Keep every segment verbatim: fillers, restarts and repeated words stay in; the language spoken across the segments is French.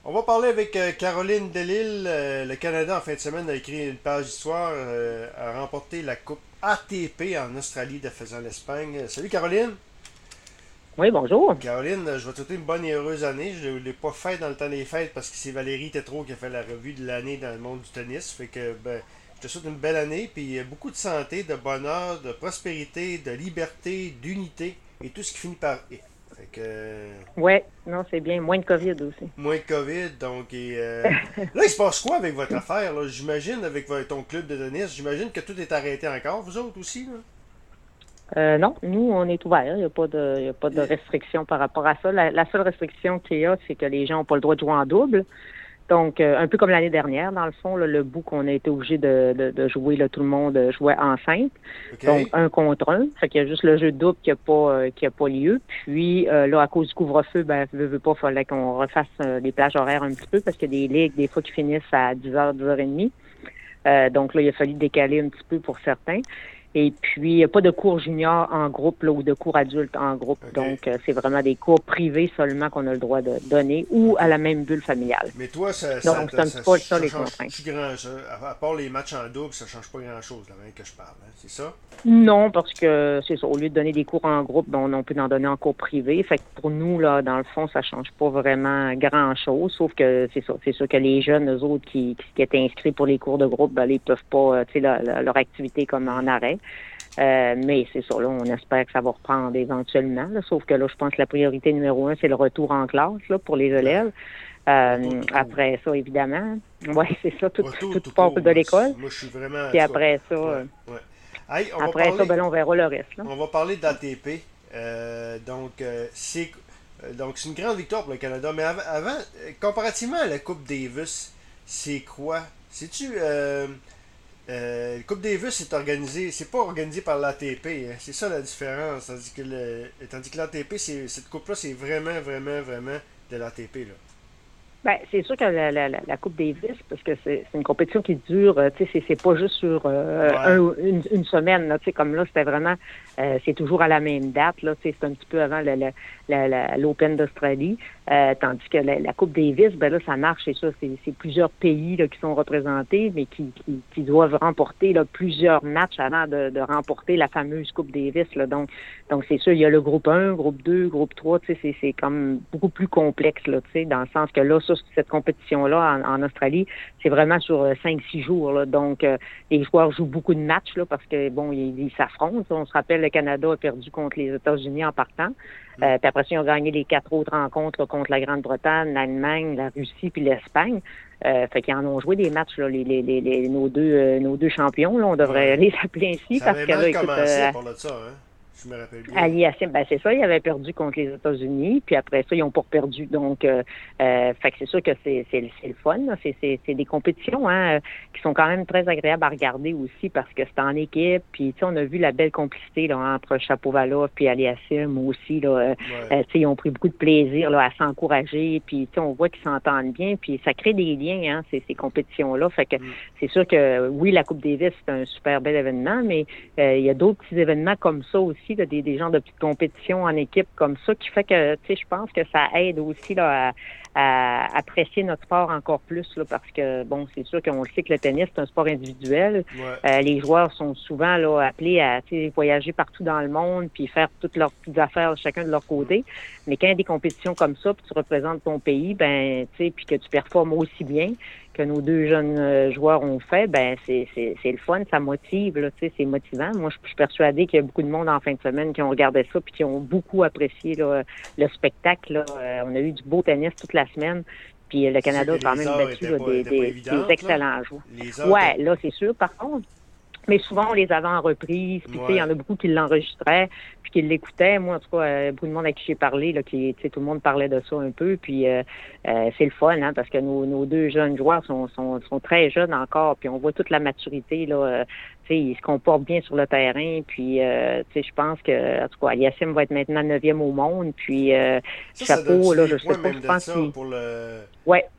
On va parler avec euh, Caroline Delille. Euh, le Canada, en fin de semaine, a écrit une page d'histoire, euh, a remporté la Coupe A T P en Australie, de faisant l'Espagne. Euh, Salut Caroline! Oui, bonjour. Caroline, euh, je vais te souhaiter une bonne et heureuse année. Je ne l'ai pas fait dans le temps des fêtes parce que c'est Valérie Tétrault qui a fait la revue de l'année dans le monde du tennis. Fait que, ben, je te souhaite une belle année, puis euh, beaucoup de santé, de bonheur, de prospérité, de liberté, d'unité et tout ce qui finit par I. Fait que, euh, Oui, non, c'est bien. Moins de COVID aussi. moins de COVID, donc et, euh, là il se passe quoi avec votre affaire là? J'imagine avec vo- ton club de tennis, j'imagine que tout est arrêté encore, vous autres aussi là? Euh, non, nous, on est ouvert. Il n'y a pas de, il y a pas de Et- restriction par rapport à ça. La, la seule restriction qu'il y a, c'est que les gens n'ont pas le droit de jouer en double. Donc, euh, un peu comme l'année dernière, dans le fond, là, le bout qu'on a été obligé de, de, de jouer, là, tout le monde euh, jouait enceinte. Donc, OK? un contre un. Fait qu'il y a juste le jeu de double qui n'a pas, euh, qui a pas lieu. Puis, euh, là, à cause du couvre-feu, ben, veut, veut pas, fallait qu'on refasse euh, les plages horaires un petit peu parce qu'il y a des ligues, des fois, qui finissent à dix heures, dix heures trente. Euh, donc là, il a fallu décaler un petit peu pour certains. Et puis, il n'y a pas de cours junior en groupe là, ou de cours adultes en groupe. OK. Donc, euh, c'est vraiment des cours privés seulement qu'on a le droit de donner ou à OK. la même bulle familiale. Mais toi, ça, ça, Donc, c'est un ça, petit peu ça ça les change contraintes. plus grand, ça. À à part les matchs en double, ça change pas grand chose, là, même que je parle, hein, c'est ça? Non, parce que c'est ça. Au lieu de donner des cours en groupe, ben, on peut en donner en cours privé. Fait que pour nous, là, dans le fond, ça change pas vraiment grand-chose. Sauf que c'est ça. C'est sûr que les jeunes, eux autres, qui, qui étaient inscrits pour les cours de groupe, ben, là, ils peuvent pas, euh, tu sais, la- la- leur activité comme en arrêt. Euh, mais c'est ça, là, on espère que ça va reprendre éventuellement. Là, sauf que là, je pense que la priorité numéro un, c'est le retour en classe là, pour les Ben, élèves. retour Euh, tout court. après ça, évidemment, ouais, c'est ça, tout, Retour tout tout part court, de moi, l'école. c- moi je suis vraiment, en Puis tout cas, après ça, ouais, euh, ouais. Hey, on va après ça, parler, ben là, on verra le reste. Là. on va parler d'A T P. Euh, donc, euh, c'est euh, donc c'est une grande victoire pour le Canada. Mais avant, avant, euh, comparativement à la Coupe Davis, c'est quoi? C'est-tu euh, euh, la Coupe Davis est organisée, c'est pas organisé par l'A T P, hein. C'est ça la différence. Tandis que le, tandis que l'A T P, c'est, cette coupe-là, c'est vraiment, vraiment, vraiment de l'A T P là. Ben, c'est sûr que la, la, la la Coupe Davis, parce que c'est c'est une compétition qui dure, euh, tu sais, c'est c'est pas juste sur euh, Ouais. un, une, une semaine, là, tu sais, comme là, c'était vraiment, euh, c'est toujours à la même date, là, tu sais, c'est un petit peu avant le, le, la- la- l'Open d'Australie, euh, tandis que la, la Coupe Davis, ben là, ça marche, c'est ça, c'est c'est plusieurs pays là, qui sont représentés, mais qui, qui, qui doivent remporter là, plusieurs matchs avant de, de remporter la fameuse Coupe Davis, là, donc, donc c'est sûr, il y a le groupe un, groupe deux, groupe trois, tu sais, c'est c'est comme beaucoup plus complexe, là, tu sais, dans le sens que là, ça, cette compétition-là en, en Australie, c'est vraiment sur euh, cinq, six jours. Là. Donc, euh, les joueurs jouent beaucoup de matchs là, parce que, bon, ils ils s'affrontent. On se rappelle, le Canada a perdu contre les États-Unis en partant. Hmm. Euh, puis après ça, ils ont gagné les quatre autres rencontres là, contre la Grande-Bretagne, l'Allemagne, la Russie puis l'Espagne. Euh, fait qu'ils en ont joué des matchs, là, les, les, les, les- nos deux euh, nos deux champions, là, on devrait Ouais. les appeler ainsi, Ça parce avait que là, mal écoute, commencé à euh, part de ça, hein. Je me rappelle bien. Ali Hassim, ben c'est ça, ils avaient perdu contre les États-Unis, puis après ça, ils n'ont pas perdu. Donc, euh, euh, fait que c'est sûr que c'est, c'est, c'est le fun. Là. C'est, c'est, c'est des compétitions hein, euh, qui sont quand même très agréables à regarder aussi parce que c'est en équipe. Puis, tu sais, on a vu la belle complicité là, entre Chapovalov puis Ali Hassim aussi. Là, euh, Ouais. euh, tu sais, ils ont pris beaucoup de plaisir là, à s'encourager. Puis, tu sais, on voit qu'ils s'entendent bien. Puis, ça crée des liens, hein, ces, ces compétitions-là. Fait que Hmm. c'est sûr que, oui, la Coupe Davis, c'est un super bel événement, mais euh, il y a d'autres petits événements comme ça aussi, là, des, des genres de petites compétitions en équipe comme ça, qui fait que, tu sais, je pense que ça aide aussi là, à, à apprécier notre sport encore plus, là, parce que, bon, c'est sûr qu'on le sait que le tennis, c'est un sport individuel. Ouais. Euh, les joueurs sont souvent là, appelés à tu sais, voyager partout dans le monde, puis faire toutes leurs petites affaires chacun de leur Hmm. côté. Mais quand il y a des compétitions comme ça, puis tu représentes ton pays, ben, tu sais, puis que tu performes aussi bien que nos deux jeunes euh, joueurs ont fait, ben c'est, c'est, c'est le fun, ça motive, là, tu sais, c'est motivant. Moi, je je suis persuadée qu'il y a beaucoup de monde en fin de semaine qui ont regardé ça puis qui ont beaucoup apprécié là, le spectacle. Là. Euh, on a eu du beau tennis toute la semaine. Puis euh, le C'est sûr Canada que a quand les même heures battu étaient là, pas, des, étaient pas des, des évidentes, là. excellents joueurs. Les heures étaient. Ouais, là, c'est sûr. Par contre, mais souvent, on les avait en reprise. Puis, tu sais, il y Ouais. en a beaucoup qui l'enregistraient, puis qui l'écoutaient. Moi, en tout cas, euh, beaucoup de monde à qui j'ai parlé, là, qui, tu sais, tout le monde parlait de ça un peu. Puis, euh, euh, c'est le fun, hein, parce que nos, nos deux jeunes joueurs sont, sont, sont très jeunes encore. Puis, on voit toute la maturité, là. Euh, tu sais, ils se comportent bien sur le terrain. Puis, euh, tu sais, je pense que, en tout cas, Aliassime va être maintenant neuvième au monde. Puis, euh, Ça, ça chapeau, donne-tu là, des je sais points pas, même je de pense ça qu'il... pour le. Ouais.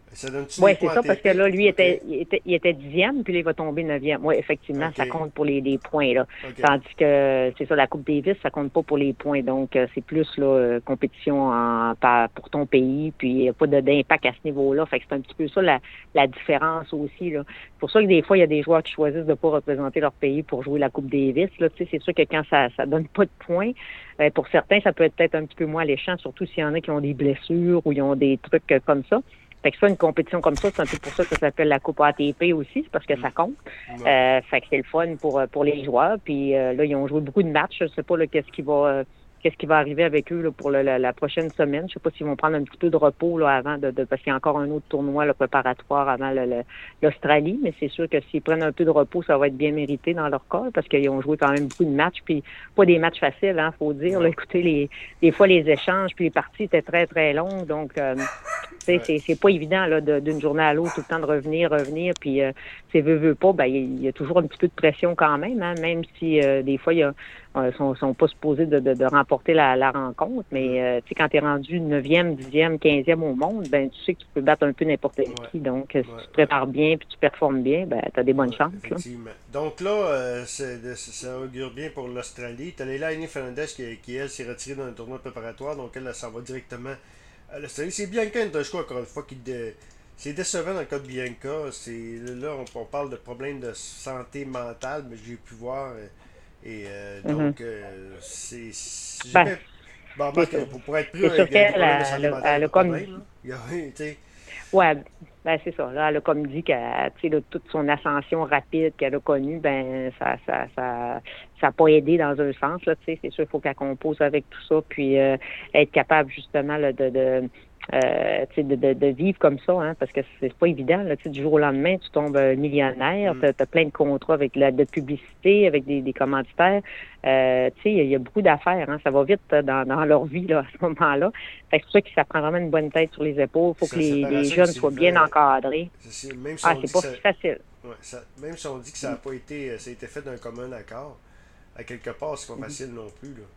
Ça donne-tu Oui, des c'est points en ça, parce que T P? là, lui, OK. était, il était, il était dixième, puis là, il va tomber neuvième. Oui, effectivement, ça OK. compte pour les, les points, là. OK. Tandis que, c'est ça, la Coupe Davis, ça compte pas pour les points. Donc, euh, c'est plus, là, euh, compétition en, par- pour ton pays, puis il n'y a pas de- d'impact à ce niveau-là. Fait que c'est un petit peu ça, la, la différence aussi, là. C'est pour ça que des fois, il y a des joueurs qui choisissent de pas représenter leur pays pour jouer la Coupe Davis, là. Tu sais, c'est sûr que quand ça, ça donne pas de points, euh, pour certains, ça peut être peut-être un petit peu moins alléchant, surtout s'il y en a qui ont des blessures ou ils ont des trucs euh, comme ça. Fait que ça, une compétition comme ça, c'est un peu pour ça que ça s'appelle la Coupe A T P aussi, c'est parce que ça compte. Mm. Ouais. Euh, fait que c'est le fun pour, pour les joueurs. Puis euh, là, ils ont joué beaucoup de matchs. Je sais pas là, qu'est-ce qui va euh, qu'est-ce qui va arriver avec eux là, pour le- la, la prochaine semaine. Je sais pas s'ils vont prendre un petit peu de repos là, avant de, de parce qu'il y a encore un autre tournoi là, préparatoire avant le- le- l'Australie. Mais c'est sûr que s'ils prennent un peu de repos, ça va être bien mérité dans leur cas parce qu'ils ont joué quand même beaucoup de matchs. Puis pas des matchs faciles, hein, faut dire. Là, écoutez, les, des fois les échanges puis les parties étaient très, très longues. Donc euh, Ouais. c'est, c'est pas évident là, de, d'une journée à l'autre, tout le temps de revenir, revenir, puis euh, c'est veut, veut pas, ben il y a toujours un petit peu de pression quand même, hein, même si euh, des fois, il y a, euh, sont, sont pas supposés de, de, de remporter la, la rencontre, mais euh, tu sais, quand tu es rendu neuvième, dixième, quinzième au monde, ben tu sais que tu peux battre un peu n'importe Ouais. qui. Donc, euh, si Ouais. tu te prépares bien puis tu performes bien, ben tu as des bonnes Ouais, chances. Là. effectivement. Donc là, euh, c'est- de- ça augure bien pour l'Australie. Tu as Leila Aini Fernandez qui, qui, elle, s'est retirée dans un tournoi préparatoire, donc elle, elle s'en va directement à l'Australie. C'est Bianca Andreescu, encore une fois, qui dé- c'est décevant dans le cas de Bianca. C'est, là, on, on parle de problèmes de santé mentale, mais j'ai pu voir. euh, Et euh, Mm-hmm. donc, euh, c'est. c'est- J'ai Ben, bien. Bon, c'est Marc, ça. pour, pour être pris C'est sûr avec des qu'elle problèmes de a, santé elle a, mentale, il n'y elle a a pas de comme problème. Là. Il y a, tu sais, Ouais, ben c'est ça. Là, elle a comme dit que tu sais, là, toute son ascension rapide qu'elle a connue, ben ça ça ça ça a pas aidé dans un sens. Là, tu sais, c'est sûr qu'il faut qu'elle compose avec tout ça, puis euh, être capable justement là, de, de euh, tu sais, de, de, de vivre comme ça, hein, parce que c'est pas évident. Là, tu sais, du jour au lendemain, tu tombes euh, millionnaire, mm, tu as plein de contrats avec la de publicité, avec des, des commanditaires. Euh, tu sais, il y, a beaucoup d'affaires, hein, ça va vite euh, dans, dans leur vie là, à ce moment-là. Fait que c'est pour ça que ça prend vraiment une bonne tête sur les épaules. Il faut que sa les, les séparation, il jeunes s'est soient bien fait. encadrés. c'est- Même si Ah, on c'est dit que pas ça. si facile. Ouais, ça- même si on dit que ça n'a pas été. Ça a été fait d'un commun accord, à quelque part, c'est pas facile non plus. Là.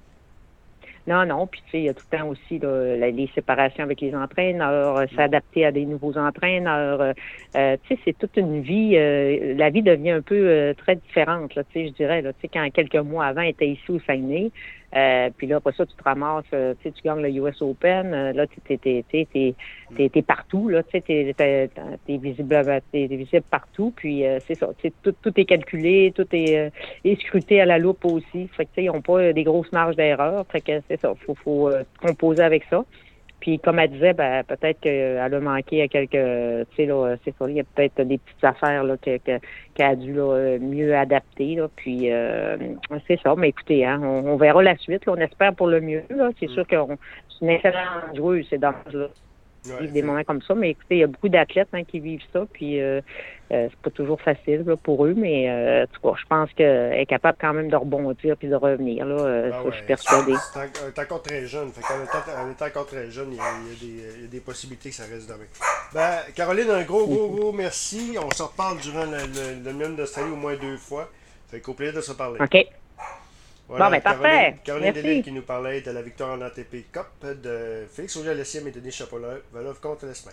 Non, non, puis tu sais, il y a tout le temps aussi là, la- les séparations avec les entraîneurs, euh, Mm. s'adapter à des nouveaux entraîneurs. euh, euh, tu sais, c'est toute une vie. Euh, la vie devient un peu euh, très différente, là, tu sais, je dirais. Là, tu sais, quand quelques mois avant, elle était ici au Saguenay, euh, puis là, après ça, tu te ramasses, euh, tu sais, tu gagnes le U S Open, euh, là, tu t'es, t'es, t'es, t'es, t'es, t'es partout, là, tu sais, t'es, t'es, t'es visible, t'es visible partout, puis euh, c'est ça, tu sais, tout, tout est calculé, tout est, euh, est scruté à la loupe aussi. Fait que, tu sais, ils n'ont pas euh, des grosses marges d'erreur. Fait que c'est ça, faut, faut euh, composer avec ça. Puis comme elle disait, ben, peut-être qu'elle a manqué à quelques, tu sais, là, c'est ça, il y a peut-être des petites affaires là, que, que, qu'elle a dû là, mieux adapter. Là, puis euh, c'est ça, mais écoutez, hein, on, on verra la suite. Là, on espère pour le mieux. Là. C'est Mm. sûr que c'est une excellente joueuse, c'est dans là. Ouais, Vivre des fait- moments comme ça, mais écoutez, il y a beaucoup d'athlètes hein, qui vivent ça, puis euh, euh, c'est pas toujours facile là, pour eux, mais euh, en tout cas, je pense qu'elle est capable quand même de rebondir puis de revenir. Là, euh, Ben ça, ouais, je suis persuadée. c'est en- elle est encore très jeune. Fait qu'en étant, en étant encore très jeune, il y, a, il, y a des, il y a des possibilités que ça reste demain. Ben, Caroline, un gros, gros, gros merci. On se reparle durant le, le, le Milan d'Australie au moins deux fois. Fait qu'au plaisir de se parler. OK. Voilà, Bon, ben Caroline, parfait. Caroline Merci. Delille qui nous parlait de la victoire en A T P Cup de Félix Auger-Aliassime et Denis Chapovalov contre l'Espagne.